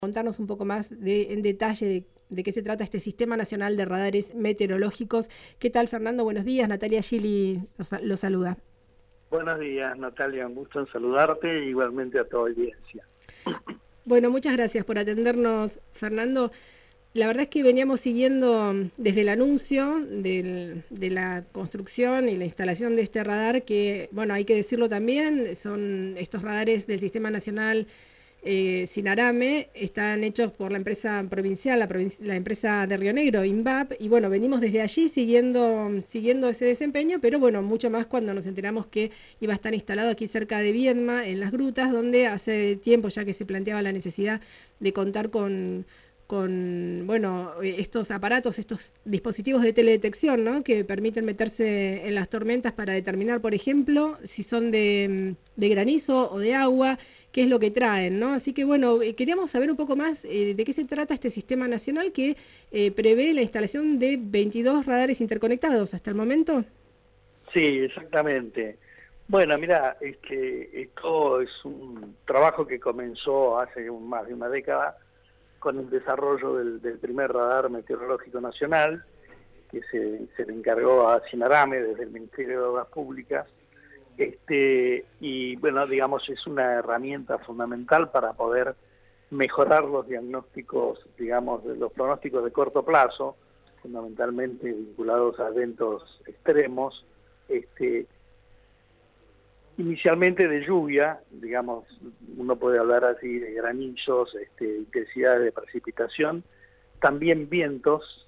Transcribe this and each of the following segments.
Contarnos un poco más en detalle de qué se trata este Sistema Nacional de Radares Meteorológicos. ¿Qué tal, Fernando? Buenos días. Natalia Gili lo saluda. Buenos días, Natalia. Un gusto en saludarte e igualmente a tu audiencia. Bueno, muchas gracias por atendernos, Fernando. La verdad es que veníamos siguiendo desde el anuncio de la construcción y la instalación de este radar, que, bueno, hay que decirlo también, son estos radares del Sistema Nacional Sinarame, están hechos por la empresa provincial, la empresa de Río Negro, INVAP, y bueno, venimos desde allí siguiendo ese desempeño, pero bueno, mucho más cuando nos enteramos que iba a estar instalado aquí cerca de Viedma, en las grutas, donde hace tiempo ya que se planteaba la necesidad de contar con bueno, estos aparatos, estos dispositivos de teledetección, ¿no?, que permiten meterse en las tormentas para determinar, por ejemplo, si son de granizo o de agua, qué es lo que traen, ¿no? Así que, bueno, queríamos saber un poco más de qué se trata este sistema nacional que prevé la instalación de 22 radares interconectados hasta el momento. Sí, exactamente. Bueno, mira, esto es un trabajo que comenzó hace más de una década con el desarrollo del primer radar meteorológico nacional, que se le encargó a Sinarame desde el Ministerio de Obras Públicas. Y bueno, digamos, es una herramienta fundamental para poder mejorar los diagnósticos, digamos, de los pronósticos de corto plazo, fundamentalmente vinculados a eventos extremos, inicialmente de lluvia, digamos, uno puede hablar así de granizos, intensidades de precipitación, también vientos,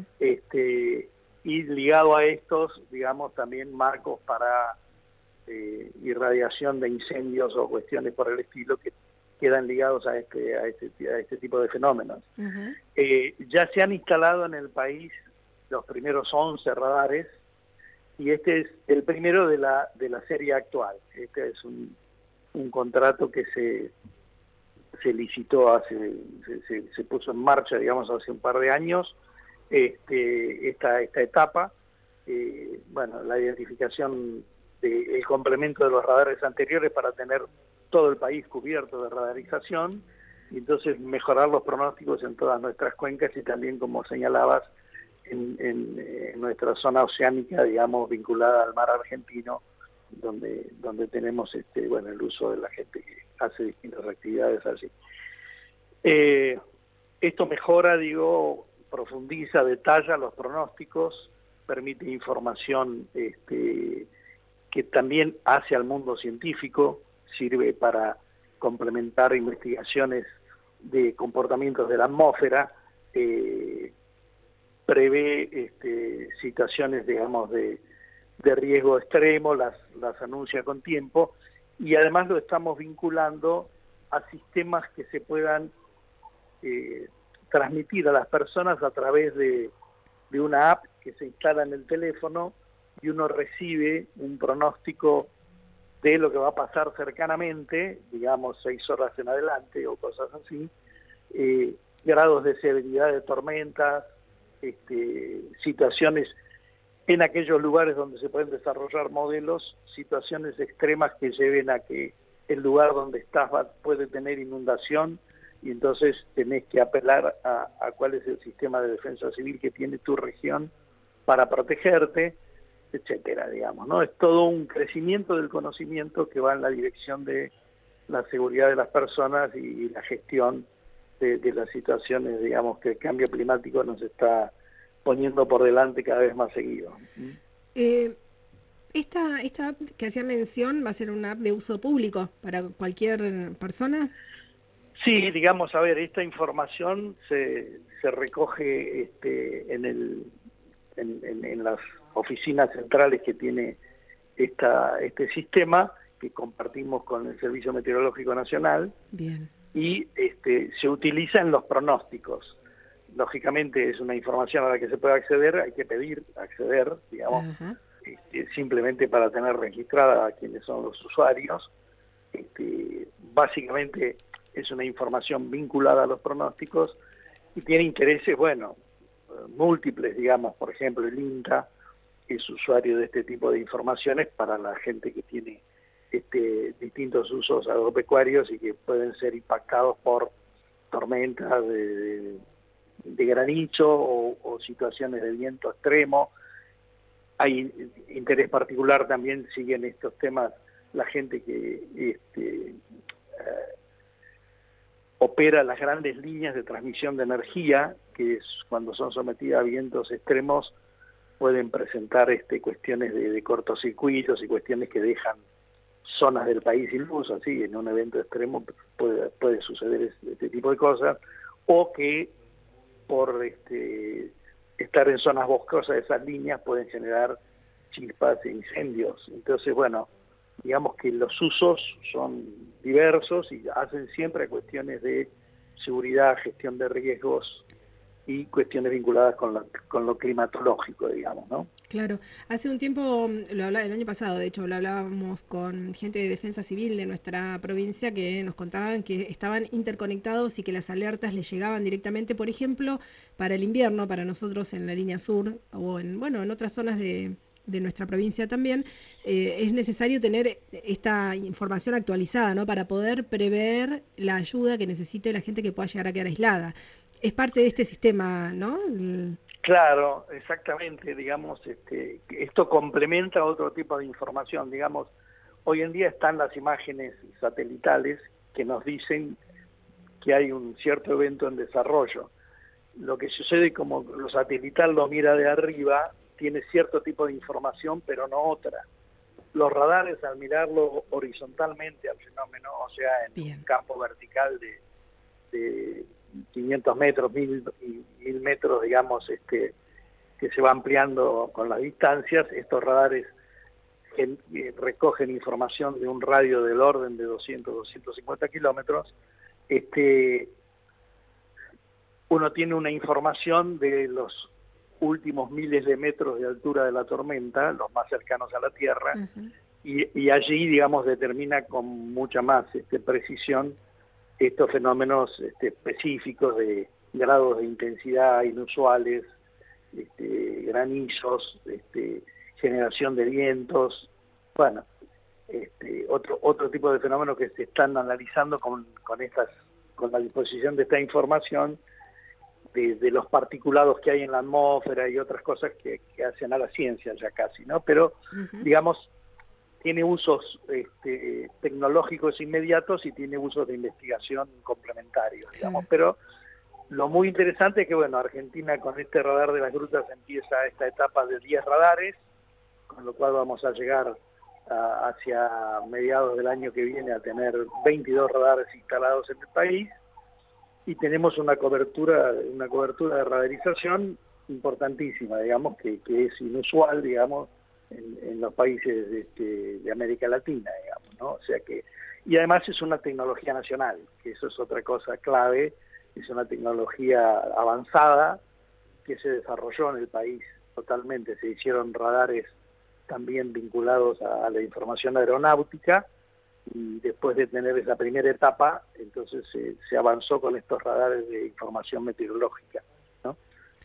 y ligado a estos, digamos, también marcos para irradiación de incendios o cuestiones por el estilo que quedan ligados a este tipo de fenómenos. Ya se han instalado en el país los primeros 11 radares, y este es el primero de la serie actual. Este es un contrato que se licitó se puso en marcha, digamos, hace un par de años, esta etapa. Bueno, la identificación del complemento de los radares anteriores para tener todo el país cubierto de radarización, y entonces mejorar los pronósticos en todas nuestras cuencas y también, como señalabas, en nuestra zona oceánica, digamos, vinculada al mar argentino, donde tenemos bueno, el uso de la gente que hace distintas actividades allí. Esto mejora, digo, profundiza, detalla los pronósticos, permite información que también hace al mundo científico, sirve para complementar investigaciones de comportamientos de la atmósfera, prevé situaciones, digamos, de riesgo extremo, las anuncia con tiempo, y además lo estamos vinculando a sistemas que se puedan transmitir a las personas a través de una app que se instala en el teléfono, y uno recibe un pronóstico de lo que va a pasar cercanamente, digamos 6 horas en adelante o cosas así, grados de severidad de tormentas, situaciones en aquellos lugares donde se pueden desarrollar modelos, situaciones extremas que lleven a que el lugar donde estás puede tener inundación, y entonces tenés que apelar a cuál es el sistema de defensa civil que tiene tu región para protegerte, etcétera, digamos, ¿no? Es todo un crecimiento del conocimiento que va en la dirección de la seguridad de las personas y la gestión de las situaciones, digamos, que el cambio climático nos está poniendo por delante cada vez más seguido. Esta app que hacía mención va a ser una app de uso público para cualquier persona. Sí, digamos, a ver, esta información se recoge en las oficinas centrales que tiene este sistema, que compartimos con el Servicio Meteorológico Nacional. Bien. Y se utiliza en los pronósticos. Lógicamente es una información a la que se puede acceder, hay que pedir acceder, digamos, simplemente para tener registrada a quienes son los usuarios. Básicamente es una información vinculada a los pronósticos y tiene intereses, bueno, múltiples, digamos. Por ejemplo, el INTA es usuario de este tipo de informaciones para la gente que tiene distintos usos agropecuarios y que pueden ser impactados por tormentas de granizo o situaciones de viento extremo. Hay interés particular también, siguen estos temas la gente que opera las grandes líneas de transmisión de energía, que es cuando son sometidas a vientos extremos pueden presentar cuestiones de cortocircuitos y cuestiones que dejan zonas del país sin luz. Así en un evento extremo puede suceder este tipo de cosas, o que por estar en zonas boscosas esas líneas pueden generar chispas e incendios. Entonces, bueno, digamos que los usos son diversos y hacen siempre cuestiones de seguridad, gestión de riesgos y cuestiones vinculadas con lo climatológico, digamos, ¿no? Claro. Hace un tiempo, el año pasado, de hecho, lo hablábamos con gente de Defensa Civil de nuestra provincia que nos contaban que estaban interconectados y que las alertas les llegaban directamente, por ejemplo, para el invierno, para nosotros en la línea sur o en otras zonas de nuestra provincia también, es necesario tener esta información actualizada, ¿no? Para poder prever la ayuda que necesite la gente que pueda llegar a quedar aislada. Es parte de este sistema, ¿no? Claro, exactamente, digamos, esto complementa otro tipo de información, digamos, hoy en día están las imágenes satelitales que nos dicen que hay un cierto evento en desarrollo. Lo que sucede, como lo satelital lo mira de arriba, tiene cierto tipo de información, pero no otra. Los radares, al mirarlo horizontalmente al fenómeno, o sea, en un campo vertical de 500 metros, 1000 metros, digamos, que se va ampliando con las distancias, estos radares recogen información de un radio del orden de 200-250 kilómetros. Uno tiene una información de los últimos miles de metros de altura de la tormenta, los más cercanos a la Tierra, uh-huh. y allí, digamos, determina con mucha más precisión estos fenómenos específicos de grados de intensidad inusuales, granizos, generación de vientos, bueno, otro tipo de fenómenos que se están analizando con la disposición de esta información, de los particulados que hay en la atmósfera y otras cosas que hacen a la ciencia ya casi, ¿no? Pero, uh-huh. digamos, tiene usos tecnológicos inmediatos y tiene usos de investigación complementarios, digamos. Pero lo muy interesante es que, bueno, Argentina con este radar de las grutas empieza esta etapa de 10 radares, con lo cual vamos a llegar hacia mediados del año que viene a tener 22 radares instalados en el país, y tenemos una cobertura de radarización importantísima, digamos, que es inusual, digamos, en los países de América Latina, digamos, ¿no? O sea que, y además es una tecnología nacional, que eso es otra cosa clave, es una tecnología avanzada que se desarrolló en el país totalmente. Se hicieron radares también vinculados a la información aeronáutica, y después de tener esa primera etapa, entonces se avanzó con estos radares de información meteorológica, ¿no?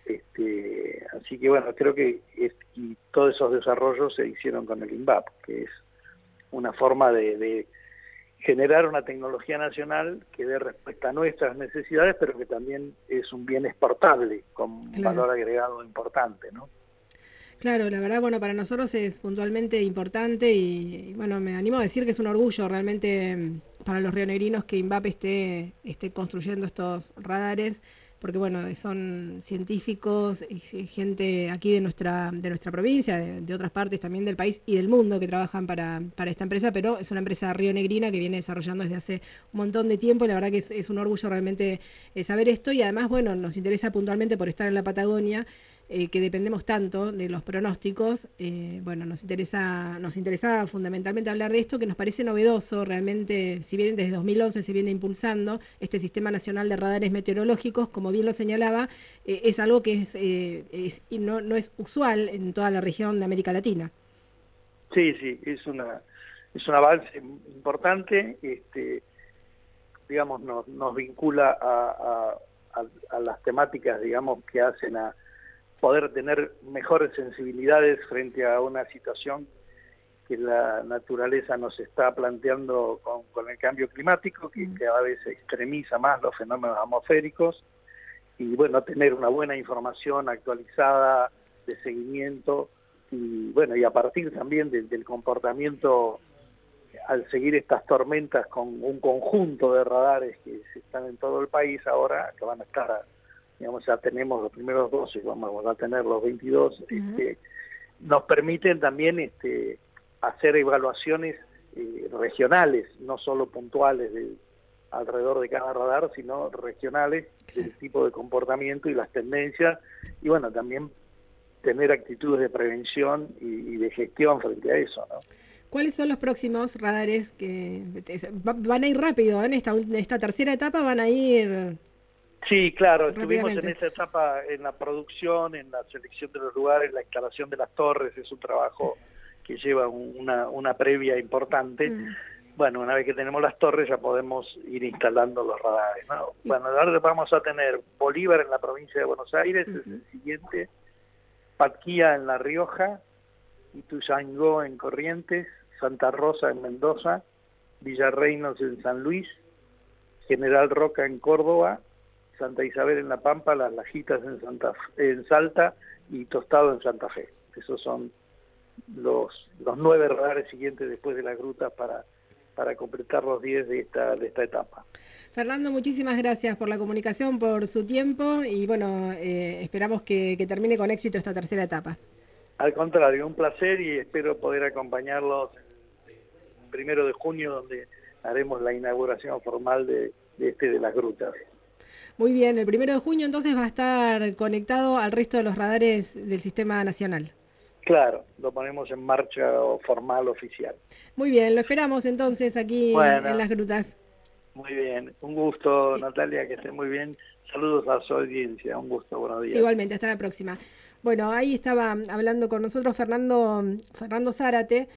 Así que bueno, creo que y todos esos desarrollos se hicieron con el INVAP, que es una forma de generar una tecnología nacional que dé respuesta a nuestras necesidades, pero que también es un bien exportable con un valor agregado importante, ¿no? Claro, la verdad, bueno, para nosotros es puntualmente importante y bueno, me animo a decir que es un orgullo realmente para los rionegrinos que INVAP esté construyendo estos radares, porque bueno, son científicos y gente aquí de nuestra provincia, de otras partes también del país y del mundo que trabajan para esta empresa, pero es una empresa rionegrina que viene desarrollando desde hace un montón de tiempo, y la verdad que es un orgullo realmente saber esto, y además, bueno, nos interesa puntualmente por estar en la Patagonia, que dependemos tanto de los pronósticos. Bueno, nos interesaba fundamentalmente hablar de esto, que nos parece novedoso realmente. Si bien desde 2011 se viene impulsando este Sistema Nacional de Radares Meteorológicos, como bien lo señalaba, es algo que no es usual en toda la región de América Latina. Sí, es un avance importante, digamos, nos vincula a las temáticas, digamos, que hacen a poder tener mejores sensibilidades frente a una situación que la naturaleza nos está planteando con el cambio climático, que cada vez se extremiza más los fenómenos atmosféricos, y bueno, tener una buena información actualizada de seguimiento, y bueno, y a partir también del comportamiento al seguir estas tormentas con un conjunto de radares que están en todo el país ahora, que van a estar, digamos, ya tenemos los primeros 12, vamos a tener los 22, nos permiten también hacer evaluaciones regionales, no solo puntuales alrededor de cada radar, sino regionales del tipo de comportamiento y las tendencias, y bueno, también tener actitudes de prevención y de gestión frente a eso, ¿no? ¿Cuáles son los próximos radares que van a ir rápido? En esta tercera etapa van a ir... Sí, claro, estuvimos en esa etapa, en la producción, en la selección de los lugares, la instalación de las torres, es un trabajo que lleva una previa importante. Bueno, una vez que tenemos las torres ya podemos ir instalando los radares, ¿no? Bueno, ahora vamos a tener Bolívar en la provincia de Buenos Aires, es el siguiente, Patquía en La Rioja, Ituzaingó en Corrientes, Santa Rosa en Mendoza, Villarreynos en San Luis, General Roca en Córdoba, Santa Isabel en La Pampa, Las Lajitas en Salta y Tostado en Santa Fe. Esos son los 9 radares siguientes después de las grutas para completar los 10 de esta etapa. Fernando, muchísimas gracias por la comunicación, por su tiempo y bueno, esperamos que termine con éxito esta tercera etapa. Al contrario, un placer y espero poder acompañarlos el 1 de junio, donde haremos la inauguración formal de las grutas. Muy bien, el 1 de junio entonces va a estar conectado al resto de los radares del Sistema Nacional. Claro, lo ponemos en marcha formal, oficial. Muy bien, lo esperamos entonces aquí en las grutas. Muy bien, un gusto, Natalia, que esté muy bien. Saludos a su audiencia, un gusto, buenos días. Igualmente, hasta la próxima. Bueno, ahí estaba hablando con nosotros Fernando Zárate.